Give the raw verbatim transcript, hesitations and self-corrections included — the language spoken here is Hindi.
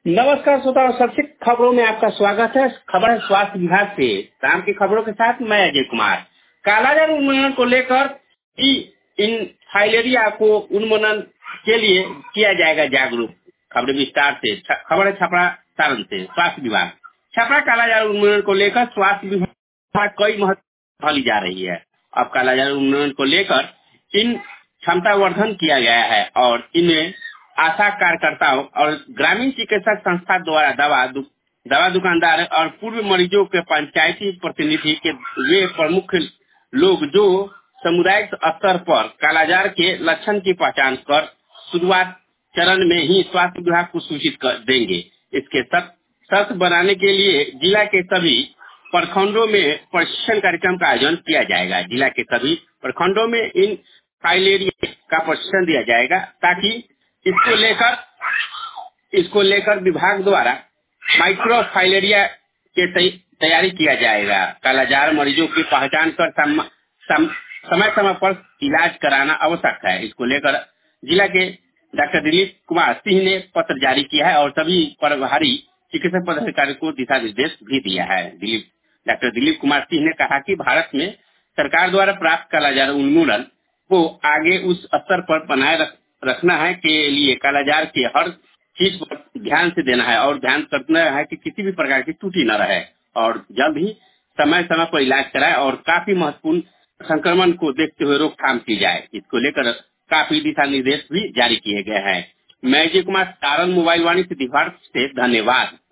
नमस्कार श्रोताओं, सबसे खबरों में आपका स्वागत है। खबर है स्वास्थ्य विभाग से। शाम की खबरों के साथ मैं अजय कुमार। कालाजार उन्मूलन को लेकर इन फाइलेरिया को उन्मूलन के लिए किया जाएगा जागरूक। खबर विस्तार से। खबर है छपरा सारण से। स्वास्थ्य विभाग छपरा कालाजार उन्मूलन को लेकर स्वास्थ्य विभाग कई महत्व ली जा रही है। अब कालाजार उन्मूलन को लेकर इन क्षमतावर्धन किया गया है और इनमें आशा कार्यकर्ताओं और ग्रामीण चिकित्सक संस्था द्वारा दवा दु, दवा दुकानदार और पूर्व मरीजों के पंचायती प्रतिनिधि के वे प्रमुख लोग जो सामुदायिक स्तर पर कालाजार के लक्षण की पहचान कर शुरुआत चरण में ही स्वास्थ्य विभाग को सूचित कर देंगे। इसके सख्त बनाने के लिए जिला के सभी प्रखंडों में प्रशिक्षण कार्यक्रम का आयोजन किया जाएगा। जिला के सभी प्रखंडों में इन फाइलेरिया का प्रशिक्षण दिया जाएगा ताकि इसको लेकर इसको लेकर विभाग द्वारा माइक्रो फाइलेरिया के तैयारी किया जाएगा। कालाजार मरीजों की पहचान कर सम, सम, समय समय पर इलाज कराना आवश्यक है। इसको लेकर जिला के डॉक्टर दिलीप कुमार सिंह ने पत्र जारी किया है और सभी प्रभारी चिकित्सा पदाधिकारी को दिशा निर्देश भी दिया है। दिलीप डॉक्टर दिलीप कुमार सिंह ने कहा कि भारत में सरकार द्वारा प्राप्त कालाजार उन्मूलन को आगे उस स्तर पर बनाए रख, रखना है के लिए कालाजार के हर चीज पर ध्यान से देना है और ध्यान करना है कि किसी भी प्रकार की त्रुटि न रहे और जल्द ही समय समय पर इलाज कराए और काफी महत्वपूर्ण संक्रमण को देखते हुए रोकथाम की जाए। इसको लेकर काफी दिशा निर्देश भी जारी किए गए हैं। मैं अजय कुमार सारण मोबाइल वाणी से दिवार से धन्यवाद।